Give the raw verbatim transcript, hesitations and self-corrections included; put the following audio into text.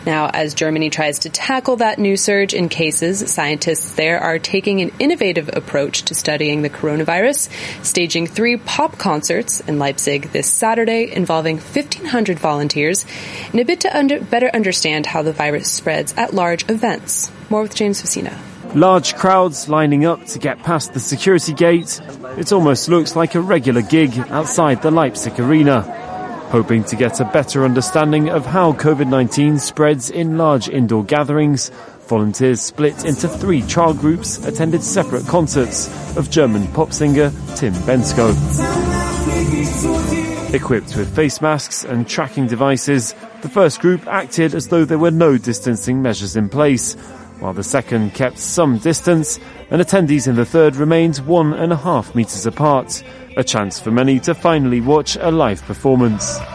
Now, as Germany tries to tackle that new surge in cases, scientists there are taking an innovative approach to studying the coronavirus, staging three pop concerts in Leipzig this Saturday involving fifteen hundred volunteers, in a bit to under- better understand how the virus spreads at large events. More with James Facina. Large crowds lining up to get past the security gate. It almost looks like a regular gig outside the Leipzig arena. Hoping to get a better understanding of how COVID nineteen spreads in large indoor gatherings, volunteers split into three trial groups attended separate concerts of German pop singer Tim Bendzko. Equipped with face masks and tracking devices, the first group acted as though there were no distancing measures in place, while the second kept some distance, and attendees in the third remained one and a half metres apart. A chance for many to finally watch a live performance.